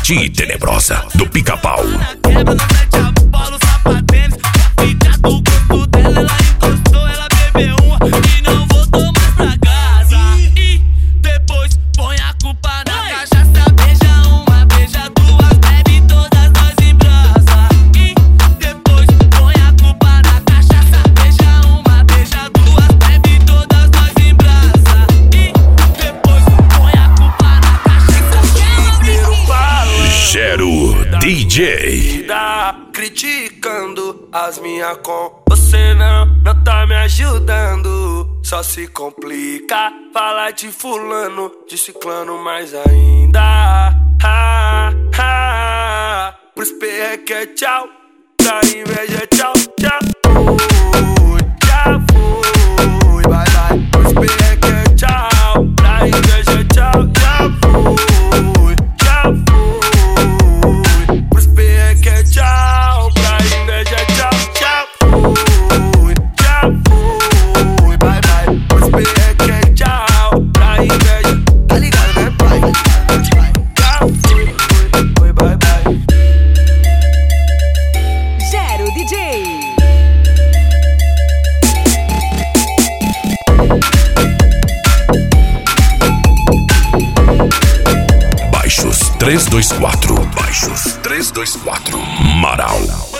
Parte Tenebrosa do Pica-Pau. Quebra, não mete a bola, o sapatênis. Já fica do corpo dela, ela encostou, ela bebeu uma e não voltou mais pra casa. E depois põe a culpa na cachaça. Beija uma, beija duas, bebe todas nós em brasa. E depois põe a culpa na cachaça. Beija uma, beija duas, bebe todas nós em brasa. E depois põe a culpa na cachaça. Gero DJ. Criticando as minhas com você não tá me ajudando. Só se complica falar de fulano, de ciclano mais ainda. Pros PR que é tchau, pra inveja é tchau, tchau. Já fui, bye bye. Pros PR que é tchau, pra inveja é tchau, já fui, já fui. Pros PR que é tchau, pra inveja é tchau, já fui, bye bye. Pros PR que é tchau, pra inveja, tá ligado, né, pai? Já fui, bye bye. Gero DJ. Baixos 324. Baixos 324. Marau.